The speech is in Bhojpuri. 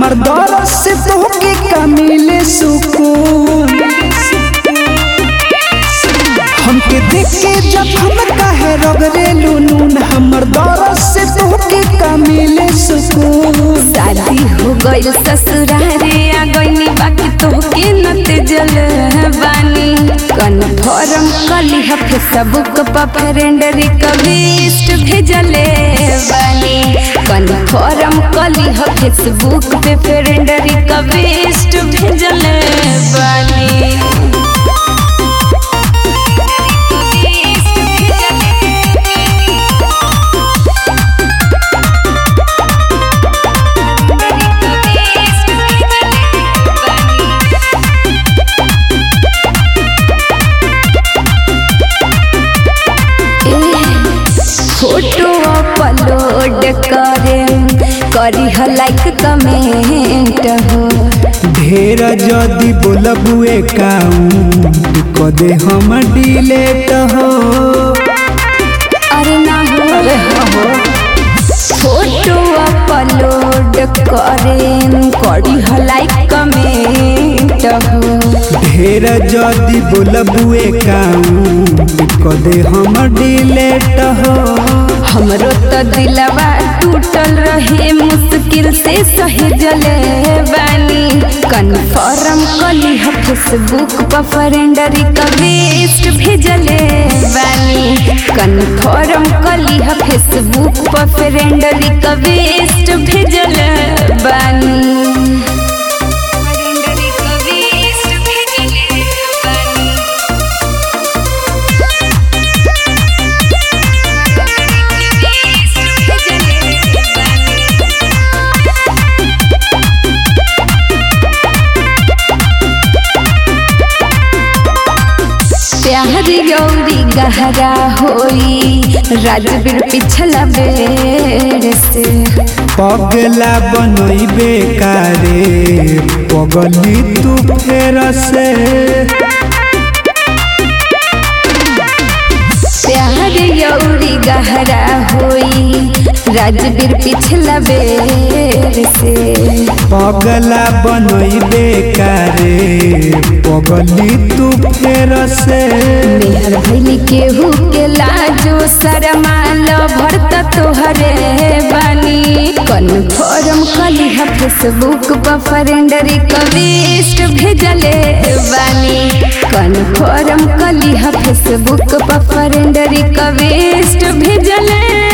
हमर दर्द से तोहके का मिले सुकून। हमके देख के जखम काहे रगड़ेलू नून, हमर दर्द से तोहके का मिले सुकून। शादी हो गइल ससुरारे आ गइनी बाकी तोहके न तेजल बानी। कन्फर्म कली ह फेसबुक पर फ्रेंड रिक्वेस्ट भेजले बानी। कन्फर्म कली ह फेसबुक पे फ्रेंड रिक्वेस्ट भेजले बानी। फोटो अपलोड करी ह लाइक कमेंट हो। ढेर जदी बोलबू अकाउंट कदे हम डिलीट हो। अरे ना हो फोटो अपलोड करी ह लाइक कमेंट हो। ढेर जदी बोलबू अकाउंट कदे हम डिलीट हो। हमरो तो दिलवा टूटल रहे मुश्किल से सहेजले बानी। कन्फर्म कली ह फेसबुक पर फ्रेंड रिक्वेस्ट भेजले बानी। कन्फर्म कली ह फेसबुक पर फ्रेंड रिक्वेस्ट भेजले बानी। प्यार यौरी गहरा होई राजवीर पिछला बेर से। पगला बनइबे कारे पगली तू फेर से। प्यार यौरी गहरा होई राजवीर पिछला बेर से। पगला बनइबे कारे पगली तू फेर से। मेहर भइली केहू के लाजो शरमाल भरत तोहरे बानी। कन्फर्म कली ह फेसबुक पर फ्रेंड रिक्वेस्ट भेजले बानी। कन्फर्म कली ह फेसबुक पर फ्रेंड रिक्वेस्ट भेजले